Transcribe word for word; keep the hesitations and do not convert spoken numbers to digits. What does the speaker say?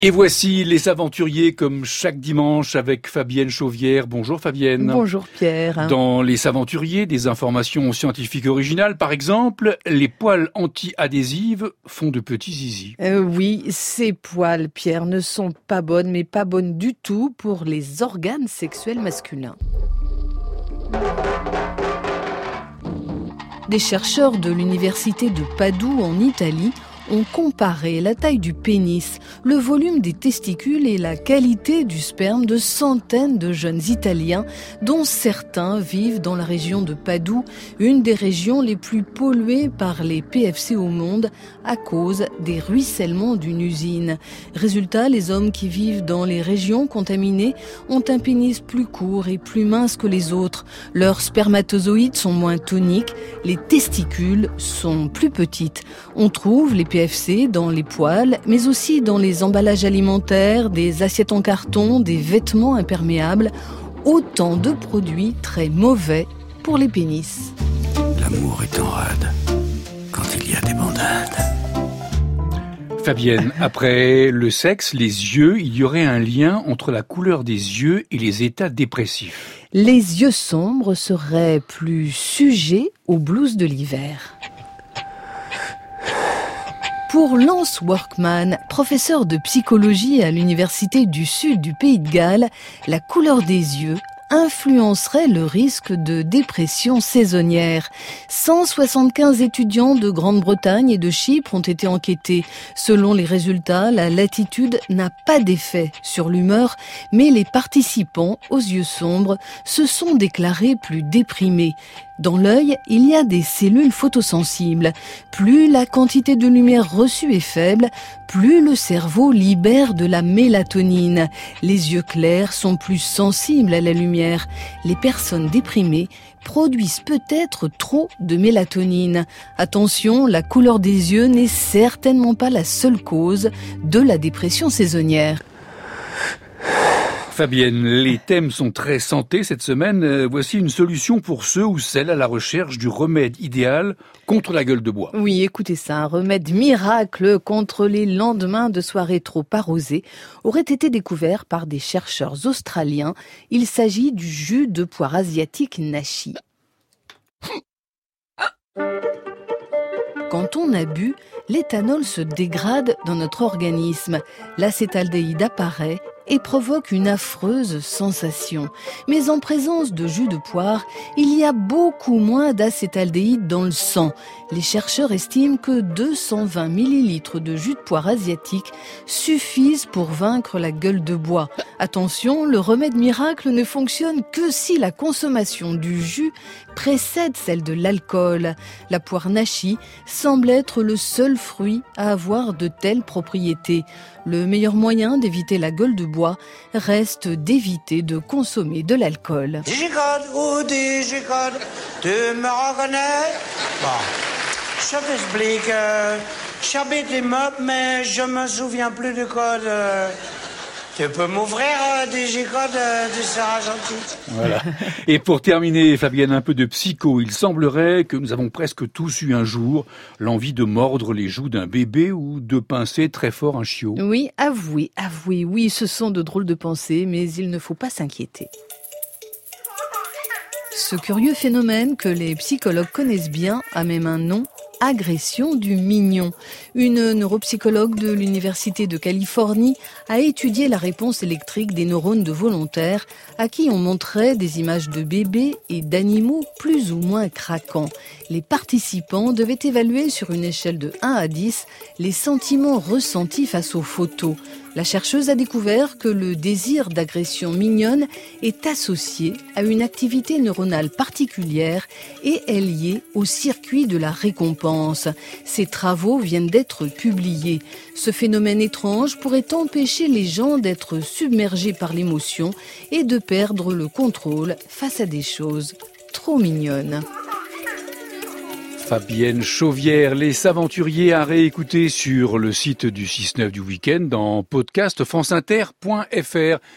Et voici les aventuriers comme chaque dimanche avec Fabienne Chauvière. Bonjour Fabienne. Bonjour Pierre. Dans les aventuriers, des informations scientifiques originales. Par exemple, les poils anti-adhésives font de petits zizi. Euh, oui, ces poils, Pierre, ne sont pas bonnes, mais pas bonnes du tout pour les organes sexuels masculins. Des chercheurs de l'université de Padoue en Italie ont comparé la taille du pénis, le volume des testicules et la qualité du sperme de centaines de jeunes Italiens, dont certains vivent dans la région de Padoue, une des régions les plus polluées par les P F C au monde à cause des ruissellements d'une usine. Résultat, les hommes qui vivent dans les régions contaminées ont un pénis plus court et plus mince que les autres. Leurs spermatozoïdes sont moins toniques, les testicules sont plus petites. On trouve les P F C dans les poils, mais aussi dans les emballages alimentaires, des assiettes en carton, des vêtements imperméables. Autant de produits très mauvais pour les pénis. L'amour est en rade quand il y a des bandades. Fabienne, après le sexe, les yeux, il y aurait un lien entre la couleur des yeux et les états dépressifs. Les yeux sombres seraient plus sujets aux blues de l'hiver. Pour Lance Workman, professeur de psychologie à l'Université du Sud du Pays de Galles, la couleur des yeux influencerait le risque de dépression saisonnière. cent soixante-quinze étudiants de Grande-Bretagne et de Chypre ont été enquêtés. Selon les résultats, la latitude n'a pas d'effet sur l'humeur, mais les participants aux yeux sombres se sont déclarés plus déprimés. Dans l'œil, il y a des cellules photosensibles. Plus la quantité de lumière reçue est faible, plus le cerveau libère de la mélatonine. Les yeux clairs sont plus sensibles à la lumière. Les personnes déprimées produisent peut-être trop de mélatonine. Attention, la couleur des yeux n'est certainement pas la seule cause de la dépression saisonnière. Fabienne, les thèmes sont très santé cette semaine. Euh, voici une solution pour ceux ou celles à la recherche du remède idéal contre la gueule de bois. Oui, écoutez ça, un remède miracle contre les lendemains de soirée trop arrosés aurait été découvert par des chercheurs australiens. Il s'agit du jus de poire asiatique Nashi. Quand on a bu, l'éthanol se dégrade dans notre organisme. L'acétaldéhyde apparaît et provoque une affreuse sensation. Mais en présence de jus de poire, il y a beaucoup moins d'acétaldéhyde dans le sang. Les chercheurs estiment que deux cent vingt millilitres de jus de poire asiatique suffisent pour vaincre la gueule de bois. Attention, le remède miracle ne fonctionne que si la consommation du jus précède celle de l'alcool. La poire Nashi semble être le seul fruit à avoir de telles propriétés. Le meilleur moyen d'éviter la gueule de bois reste d'éviter de consommer de l'alcool. Digicode ou digicode, tu me reconnais? Bon, je t'explique. Euh, J'habite les meubles, mais je me souviens plus du code. Euh, tu peux m'ouvrir euh, digicode, euh, tu seras gentil. Voilà. Et pour terminer, Fabienne, un peu de psycho. Il semblerait que nous avons presque tous eu un jour l'envie de mordre les joues d'un bébé ou de pincer très fort un chiot. Oui, avouez, avouez, oui, ce sont de drôles de pensées, mais il ne faut pas s'inquiéter. Ce curieux phénomène que les psychologues connaissent bien a même un nom: agression du mignon. Une neuropsychologue de l'Université de Californie a étudié la réponse électrique des neurones de volontaires à qui on montrait des images de bébés et d'animaux plus ou moins craquants. Les participants devaient évaluer sur une échelle de un à dix les sentiments ressentis face aux photos. La chercheuse a découvert que le désir d'agression mignonne est associé à une activité neuronale particulière et est lié au circuit de la récompense. Ces travaux viennent d'être publiés. Ce phénomène étrange pourrait empêcher les gens d'être submergés par l'émotion et de perdre le contrôle face à des choses trop mignonnes. Fabienne Chauvière, les aventuriers à réécouter sur le site du six neuf du week-end dans podcast franceinter point f r.